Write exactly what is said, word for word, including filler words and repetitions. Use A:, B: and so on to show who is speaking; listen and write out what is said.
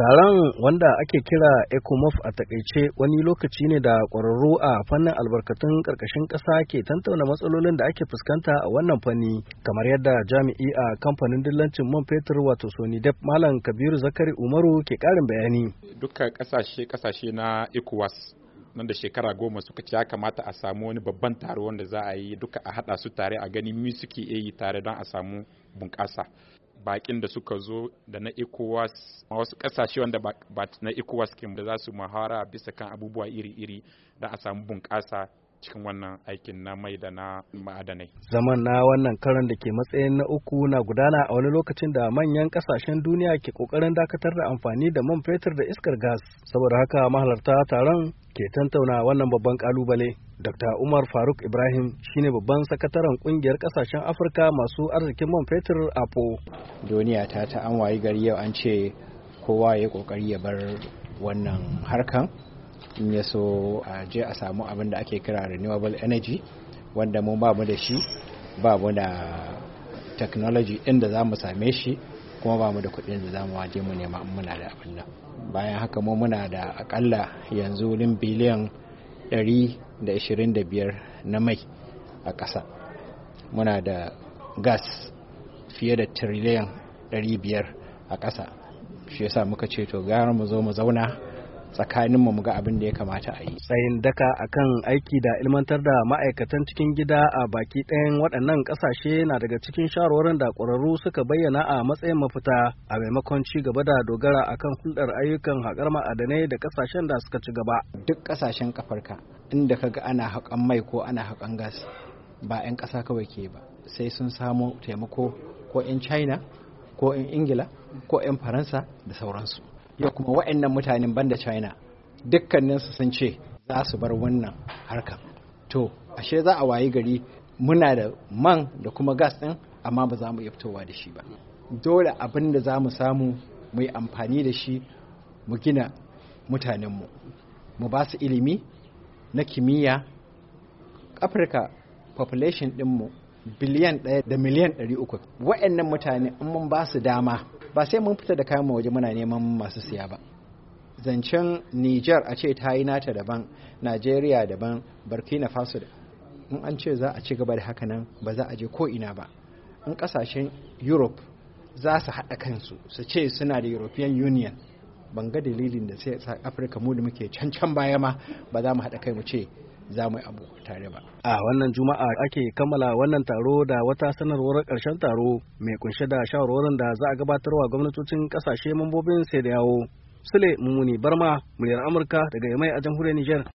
A: Taron, wanda ake kira ECOMOF a takaice, wani lokaci ne da ƙwararru a fannin albarkatun ƙarƙashin ƙasa ke tantauna matsalolin da ake fuskanta a wannan fanni, kamar yadda jami'i a kamfanin dillancin man fetur wato Sonidep Malam Kabiru Zakari Umaru ke ƙarin bayani.
B: Dukkan ƙasashe ƙasashe na ECOWAS nan da shekara goma suka ce ya kamata a samu wani babban taro wanda za a yi duka a haɗa su tare a gani mi suke yi tare don a samu bunƙasa. Bakin da suka zo da na ECOWAS wasu kasashe wanda ba na ECOWAS kin da za su muhawara bisa kan abubuwa iri-iri da a samu bunƙasa cikin wannan aikin na mai da na ma'adanai. Zaman
A: na wannan karan da ke matsayin na uku na gudana a wani lokacin da manyan kasashen duniya ke kokarin dakatar da amfani da man fetur da iskar gas. Saboda haka mahalarta taron ke tantauna wannan babban kalubale. Dokta Umar Faruk Ibrahim shine babban sakataren kungiyar kasashen Afirka masu arzikin man fetur A P O.
C: Duniya ta ta an wayi gari yau an ce kowa ya kokari ya bar wannan harkan. In ya so a je a samu abin da ake kira renewable energy, wanda mu ba mu da shi, ba mu da technology ɗin da za mu same shi, kuma ba mu da kuɗin da za mu waje mu nema muna da abin nan. Bayan haka mu muna da akalla yanzu wurin biliyan ɗari da ashirin da biyar na mai a ƙasa. Muna da gas fiye da tiriliyan ɗari biyar a ƙasa. Shi yasa muka ce to gara mu zo mu zauna tsakaninmu mu ga abin da ya kamata a yi.
A: Tsayin daka akan aiki da ilmantar da ma'aikatan cikin gida a baki ɗayan waɗannan ƙasashe na daga cikin shawarwarin da ƙwararru suka bayyana a matsayin mafita a maimakon ci gaba da dogara akan hulɗar ayyukan haƙar ma'adanai da ƙasashen da suka ci gaba.
C: Duk ƙasashen Afirka inda kaga ana haƙan mai ko ana haƙan gas ba 'yan ƙasa kawai ke ba, sai sun samu taimako ko 'yan China ko 'yan Ingila ko 'yan Faransa da sauransu. Yau kuma wa'annan mutanen banda China dukkaninsu sun ce za su bar wannan harkar. To, ashe za a wayi gari muna da man da kuma gas ɗin amma ba za mu iya fitowa da shi ba. Dole abin da za mu samu mu yi amfani da shi mu gina mutanenmu, mu ba su ilimi na kimiyya. Afirka population ɗinmu biliyan ɗaya da miliyan ɗari uku. Wa'annan mutane in mun ba su dama ba sai mun fita da kayan waje muna neman masu siya ba. Zancen Niger a ce ta yi nata daban, Najeriya daban, Burkina Faso da in an ce za a ci gaba da haka nan ba za a je ko ina ba. In kasashen Europe za su haɗa kansu su ce suna da European Union, ban ga dalilin da sai Afirka mu da muke can can baya ma ba za mu haɗa kai mu ce za mu yi abu tare ba.
A: A wannan juma'a ake kammala wannan taro da wata sanarwar ƙarshen taro mai kunshe da shawarwarin da za a gabatarwa gwamnatocin ƙasashe mambobin sai da yawo. Sule Mumuni Barma, muryar Amurka daga Yamai a jamhuriyar Nijar.